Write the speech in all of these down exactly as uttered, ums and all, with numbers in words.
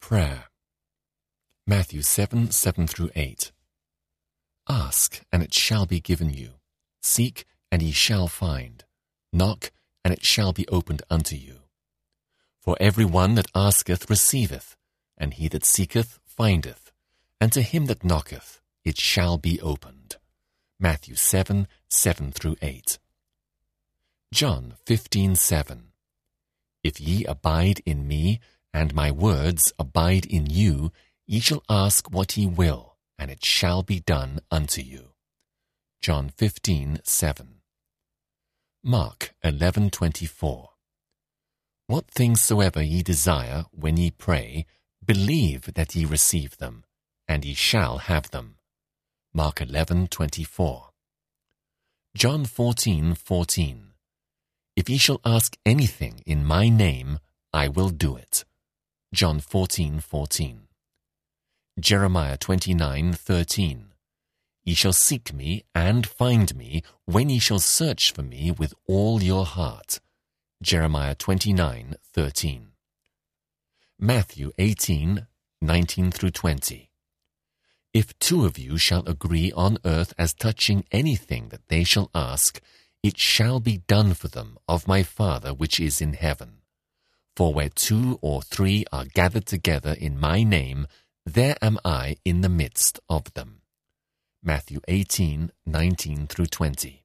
Prayer. Matthew seven, seven through eight. Ask, and it shall be given you. Seek, and ye shall find. Knock, and it shall be opened unto you. For every one that asketh receiveth, and he that seeketh findeth, and to him that knocketh it shall be opened. Matthew seven, seven through eight. John fifteen, seven. If ye abide in me, and my words abide in you, ye shall ask what ye will, and it shall be done unto you. John fifteen, seven. Mark eleven, twenty-four. What things soever ye desire when ye pray, believe that ye receive them, and ye shall have them. Mark eleven, twenty-four. John fourteen, fourteen. If ye shall ask anything in my name, I will do it. John fourteen, fourteen. Jeremiah twenty-nine, thirteen. Ye shall seek me and find me when ye shall search for me with all your heart. Jeremiah twenty-nine, thirteen. Matthew eighteen, nineteen through twenty. If two of you shall agree on earth as touching anything that they shall ask, it shall be done for them of my Father which is in heaven. For where two or three are gathered together in my name, there am I in the midst of them. Matthew eighteen, nineteen through twenty.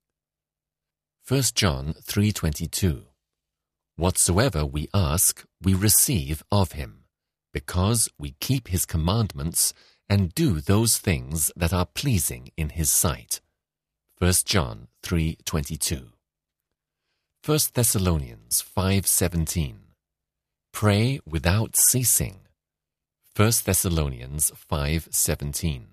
First John three, twenty-two. Whatsoever we ask, we receive of him, because we keep his commandments and do those things that are pleasing in his sight. First John three, twenty-two. First Thessalonians five, seventeen. Pray without ceasing. First Thessalonians five, seventeen.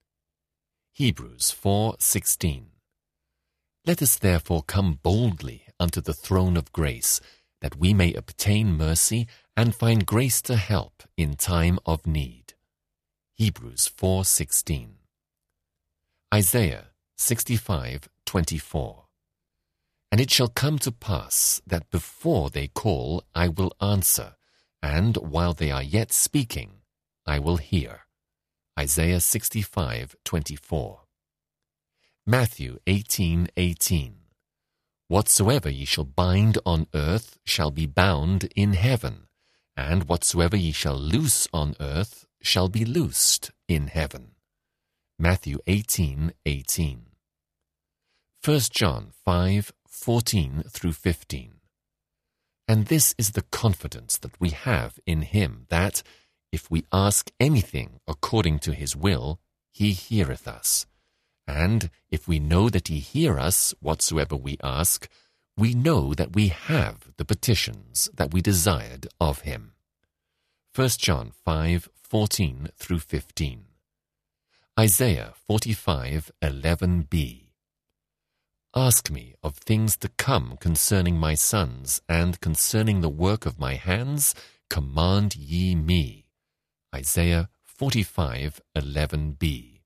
Hebrews four, sixteen. Let us therefore come boldly unto the throne of grace, that we may obtain mercy and find grace to help in time of need. Hebrews four, sixteen. Isaiah sixty-five, twenty-four. And it shall come to pass that before they call I will answer, and while they are yet speaking I will hear. Isaiah sixty-five, twenty-four. Matthew eighteen, eighteen. Whatsoever ye shall bind on earth shall be bound in heaven, and whatsoever ye shall loose on earth shall be loosed in heaven. Matthew eighteen, eighteen. First John five, fourteen through fifteen. And this is the confidence that we have in him, that, if we ask anything according to his will, he heareth us. And if we know that he hear us whatsoever we ask, we know that we have the petitions that we desired of him. First John five, fourteen through fifteen. Isaiah forty-five, eleven b. Ask me of things to come concerning my sons, and concerning the work of my hands, command ye me. Isaiah forty-five, eleven b.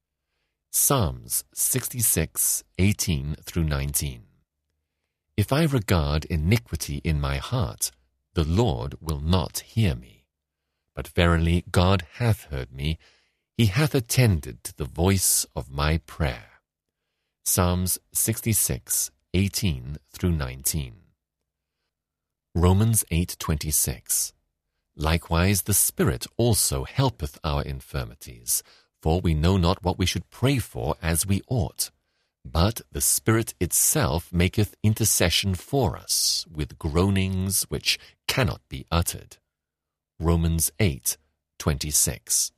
Psalms sixty-six, eighteen through nineteen. If I regard iniquity in my heart, the Lord will not hear me. But verily God hath heard me, he hath attended to the voice of my prayer. Psalms sixty-six, eighteen through nineteen. Romans eight, twenty-six. Likewise the Spirit also helpeth our infirmities, for we know not what we should pray for as we ought. But the Spirit itself maketh intercession for us, with groanings which cannot be uttered. Romans eight, twenty-six.